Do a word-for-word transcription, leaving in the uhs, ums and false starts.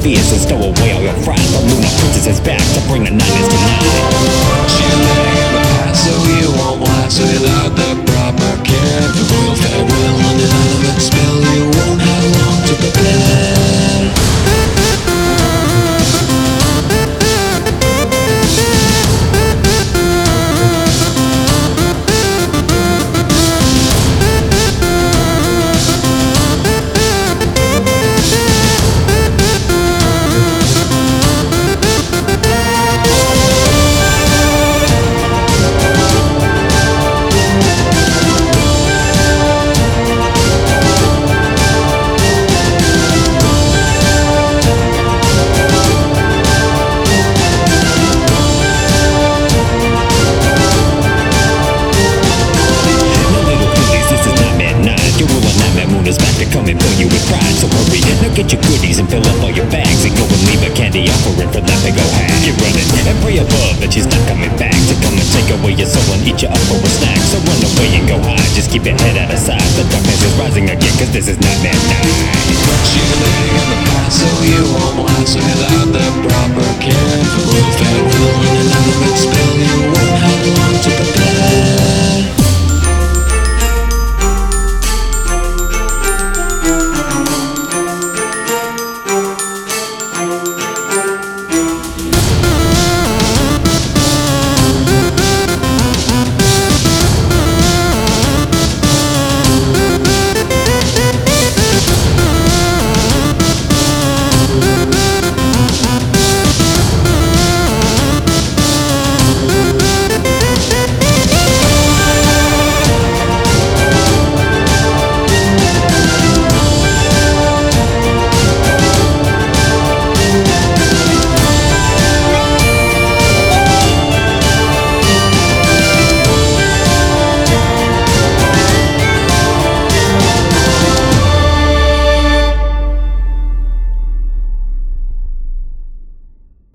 fears and stow away all your fright. The Lunar Princess is back to bring the nightmares tonight. She's living in the past, so you won't last without the proper care. The royal farewell and an element spell, you won't have long to prepare. Come and fill you with pride, so hurry, now get your goodies and fill up all your bags. And go and leave a candy offering for that big old hag. Get running and pray above that she's not coming back to come and take away your soul and eat you up for a snack. So run away and go hide, just keep your head out of sight. The darkness is rising again, cause this is Nightmare Night. She's living in the past, so you won't last.